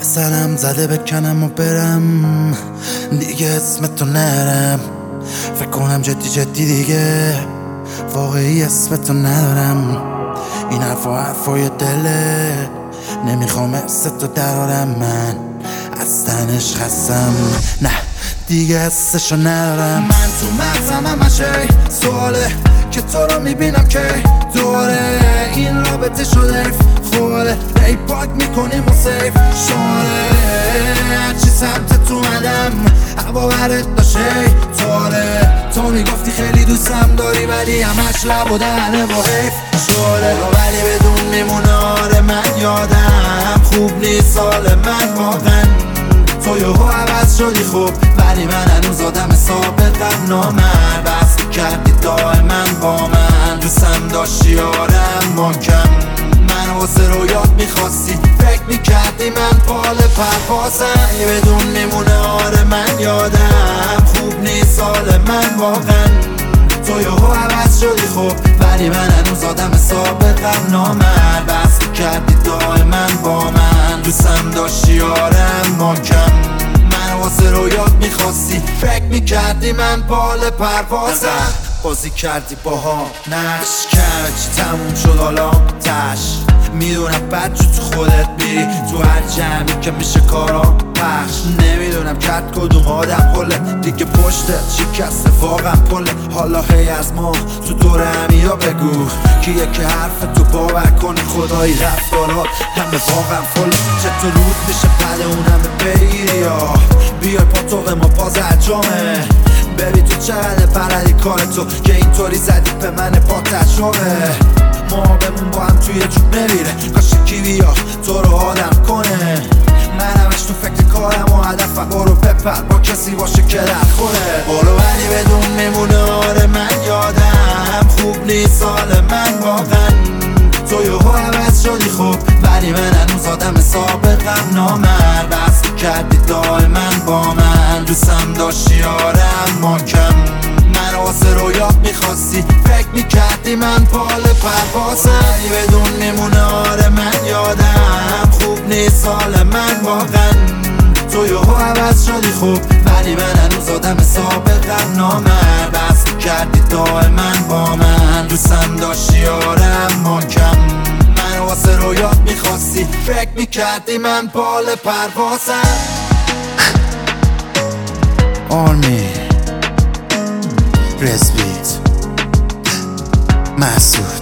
سرم زده بکنم و برم دیگه اسمتو نرم. فکر کنم جدی دیگه واقعی اسمتو ندارم. این حرفای دله نمیخوام اسمتو درارم. من از تنش خستم نه دیگه حسشو ندارم. من تو مغزم همشه سواله که تو رو میبینم که دوره این رابطه شده خوله ای پاک میکنیم و سیف شاره هرچی سمت تو مدم هوا برد داشه تواره. تو میگفتی خیلی دوستم داری ولی همش لب و دهنه با حیف شده ولی بدون میمونه. آره من یادم خوب نیست سال من واقعا تو یهو عوض شدی خوب ولی من هنوز آدم سابقم نامرد بس کردی دائما با من دوستم داشتی آرم ماکم من واسه رویات میخواستی فکر میکردی من پال پروازم بدون میمونه. آره من یادم خوب نیست سال من واقعا تو یهو عوض شدی خوب ولی من هنوز آدم سابقم نامرد بس کردی دائما با من دوستم داشتی آرم ماکم من واسه رویات میخواستی فکر میکردی من پال پروازم بازی کردی باها نقش کج تموم شد حالا تش میدونم بد جو تو خودت میری تو هر جمعی که میشه کارا پخش نمیدونم کرد کدوم آدم قله دیگه پشتت شکسته واقعا پله. حالا هی از ما تو دور همیا بگو کیه که حرف تو باور کنی خدایی رفتارات همه واقعا فله. چطور رود میشه بعد اون همه بگیری یا بیای پاتوق ما باز اجامه ببین تو چقدر بلدی کار تو که اینطوری زدی به من پاتشومه ما بمون با هم توی جوب نمیره کاش کی بیا تو رو آدم کنه. من همش تو فکر کارم و هدفم برو بپر با کسی باشه که در خونه برو ولی بدون میمونه. آره من یادم خوب نیست سال من واقعا تو یهو عوض شدی خوب ولی من هنوز آدم سابقم نامرد بس کردی دائما با من دوستم داشتی آرم ماکم من واسه رویات میخواستی فکر میکردی من پال پروازم بدون میمونه. آره من یادم خوب نیست سال من واقعا تو یهو عوض شدی خوب ولی من هنوز آدم سابقم نامرد بس کردی دائما با من دوستم داشتی آرم ماکم من واسه رویات میخواستی فکر میکردی من پال پروازم. آرمی رزبیت محسود